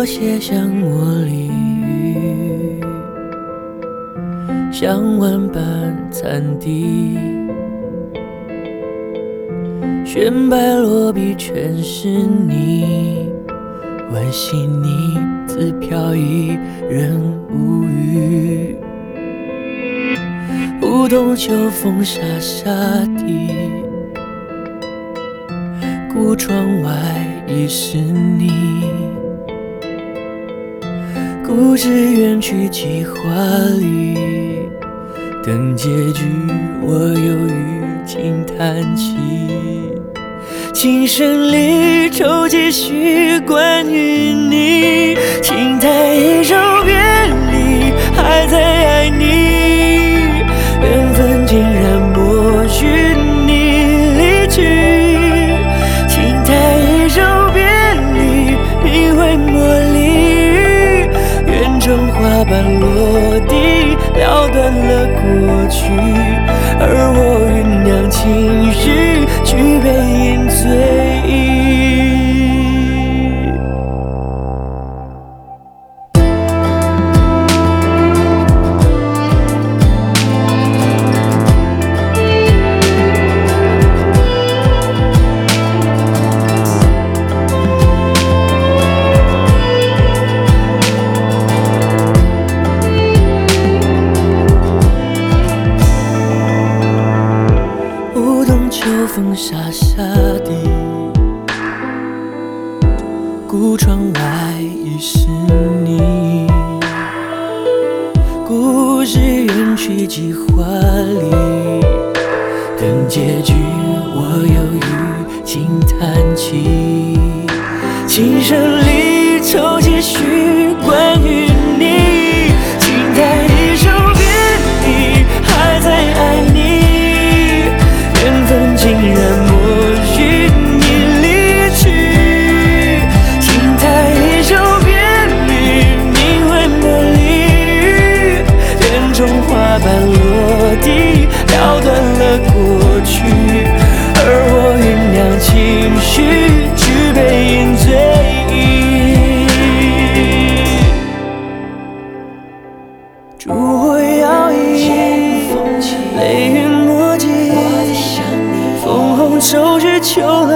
写像茉莉雨，像万般惨滴，悬白落笔全是你，惋惜你自飘逸，人无语。梧桐秋风沙沙地，古窗外已是你。故事远去几华丽，等结局我犹豫轻叹气。琴声里抽几许关于你，轻叹一首别离，还在爱你，缘分竟然默许你离去。轻叹一首别离，名为茉莉，园中花瓣落地，撩断了过去，而我酝酿情绪，举杯饮醉。秋风沙沙地，古窗外已是你。故事远去几华丽，等结局我犹豫轻叹气。琴声里抽几许关于你，轻叹一首别离，还在爱你，缘分竟然默许你离去。轻叹一首别离，名为茉莉，园中花瓣落地，撩断了过去，而我酝酿情绪，举杯饮醉。烛火摇曳，泪云墨迹，烽红抽至秋